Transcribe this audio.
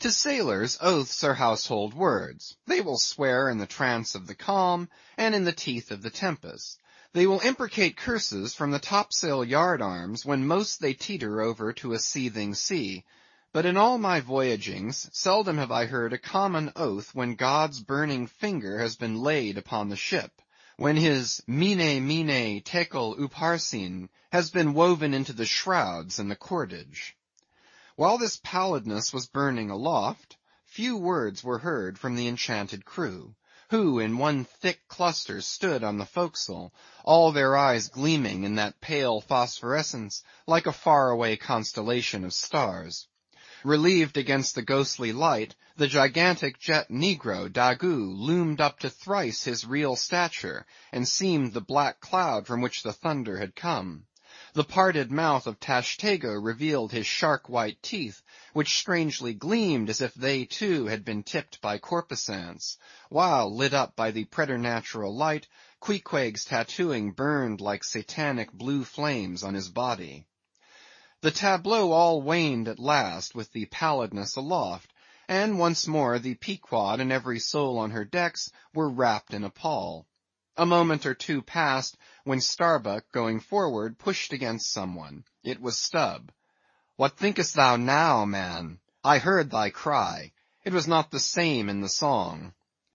To sailors, oaths are household words. They will swear in the trance of the calm, and in the teeth of the tempest. They will imprecate curses from the topsail yard arms when most they teeter over to a seething sea. But in all my voyagings, seldom have I heard a common oath when God's burning finger has been laid upon the ship, when his mene tekel upharsin has been woven into the shrouds and the cordage. While this pallidness was burning aloft, few words were heard from the enchanted crew, who in one thick cluster stood on the forecastle, all their eyes gleaming in that pale phosphorescence like a far-away constellation of stars. Relieved against the ghostly light, the gigantic jet negro, Daggoo, loomed up to thrice his real stature, and seemed the black cloud from which the thunder had come. The parted mouth of Tashtego revealed his shark-white teeth, which strangely gleamed as if they too had been tipped by corpusants, while, lit up by the preternatural light, Queequeg's tattooing burned like satanic blue flames on his body. The tableau all waned at last with the pallidness aloft, and once more the Pequod and every soul on her decks were wrapped in a pall. A moment or two passed, when Starbuck, going forward, pushed against someone. It was Stubb. "What thinkest thou now, man? I heard thy cry. It was not the same in the song."